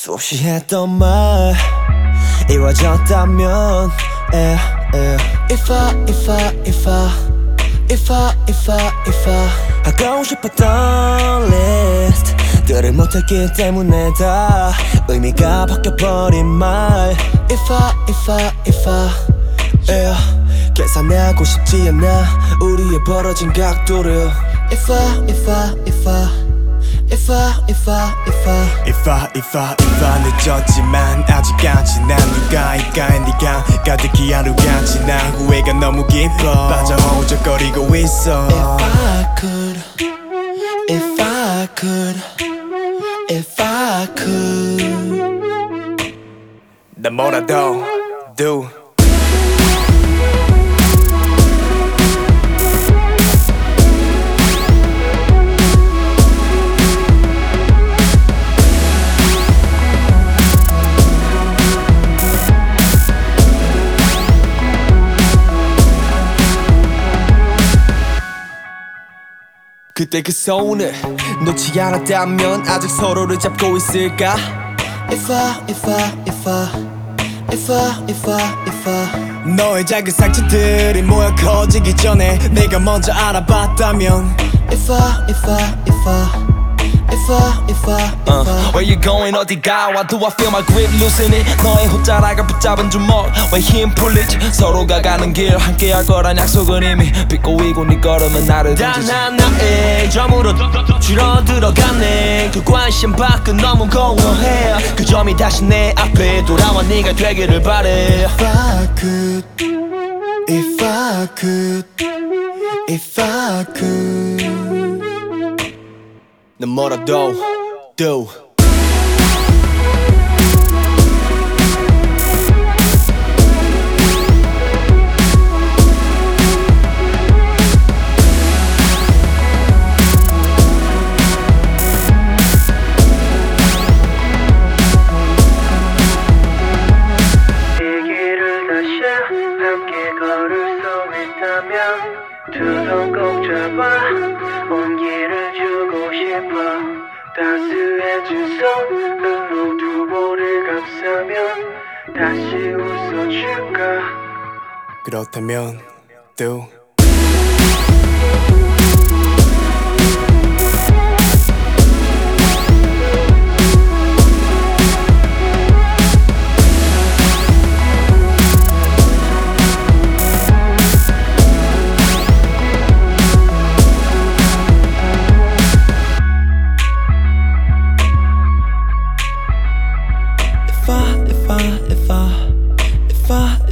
수없이 했던 말 이루어졌다면 If I 하고 싶었던 리스트들을 못했기 때문에 다 의미가 바뀌어버린 말 If I 계산하고 싶지 않아 우리의 벌어진 각도를 If I 늦었지만 아직까지 난 누가일까 네가 가득히 하루같이 난 후회가 너무 깊어 빠져 허우적거리고 있어 If I could 난 뭐라도 do 그때 그 손을 놓지 않았다면 아직 서로를 잡고 있을까 If I 너의 작은 상처들이 모여 커지기 전에 내가 먼저 알아봤다면 If I Where you going 어디가 Why do I feel my grip loosening 너의 옷자락을 붙잡은 주먹 왜 힘 풀리지 서로가 가는 길 함께 할 거란 약속은 이미 빗고이고 네 걸음은 나를 던지지 단 하나의 점으로 줄어들어가네 그 관심 밖은 너무 공허해 그 점이 다시 내 앞에 돌아와 네가 되기를 바래 If I could 넌 뭐라도 do 두 손 꼭 잡아 온기를 주고 싶어 따스해진 손으로 두 볼을 감싸면 다시 웃어줄까 그렇다면 do If I